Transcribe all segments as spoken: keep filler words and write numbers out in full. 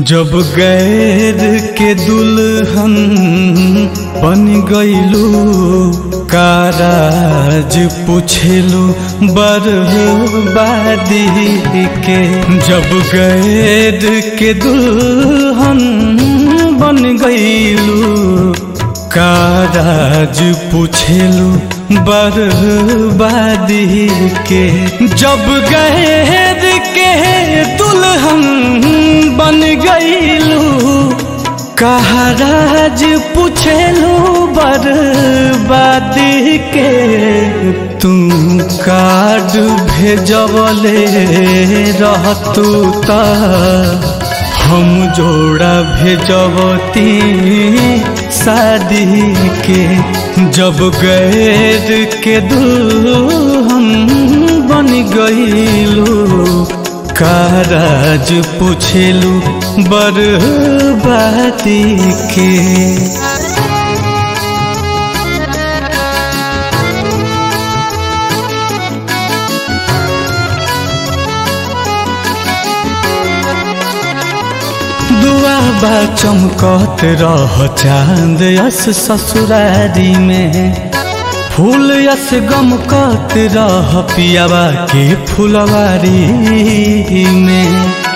जब गैर के दुल्हन बन गईलू काराज पूछेलू बर्बादी के। जब गैर के दुल्हन बन गईलू काराज पूछेलू बर्बादी के। जब गैर के दुल्हन बन गईलू काराज पूछेलू बर्बादी के। तू कार्ड भेजवले रहतू ता हम जोड़ा भेजवती शादी के। जब गैर के दुल्हन बन गईलू काराज पूछेलू बर्बादी के। दुआ बा चमकत रह चांद यस ससुरारी में। फूल यस गमकत रह पियावा के फुलवारी में।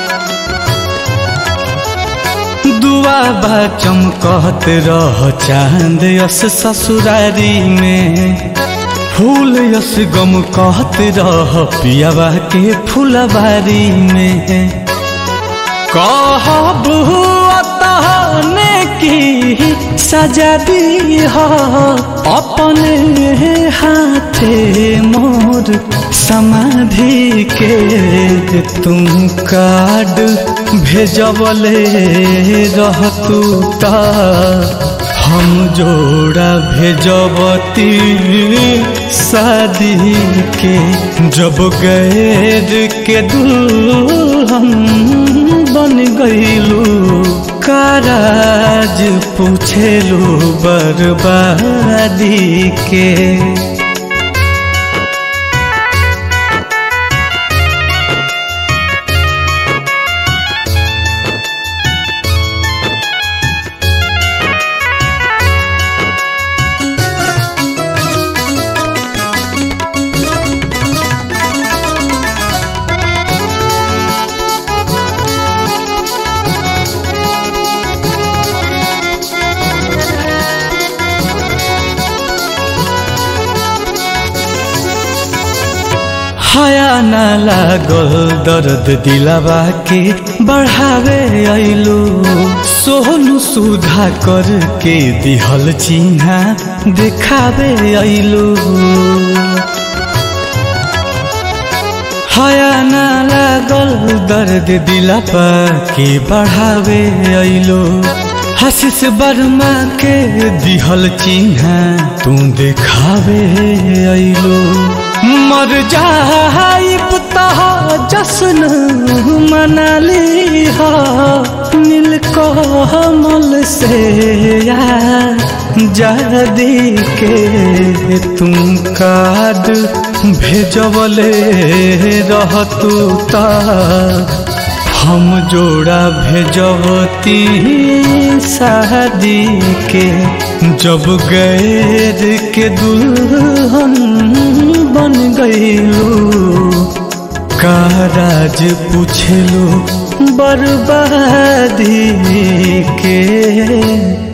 दुआ बा चमकत रह चांद यस ससुरारी में। फूल यस गमकत रह पियावा के फुलवारी में। कहब तहने की सजा दी हो अपने हाथे मोर समाधि के। तुम कार्ड भेजवले रहतू ता हम जोड़ा भेजवती शादी के। जब गैर के दुल्हन बन गईलू काराज पूछेलू बर्बादी के। हया ना लागल दर्द दिलावा के बढ़ावे आइलू। सोनू सुधा करके दिहल चिन्हा देखावे आइलू। हया ना लागल दर्द दिलावा के बढ़ावे आइलू। आशीष वर्मा के दिहल चिन्हा तू देखावे आइलू। मर जाइब तह जश्न मनाली हो नील कमल से आजादी के। तुम कार्ड भेजवले रहतू ता हम जोड़ा भेजवती शादी के। जब गैर के दुल्हन बन गईलू काराज पूछेलू बर्बादी के।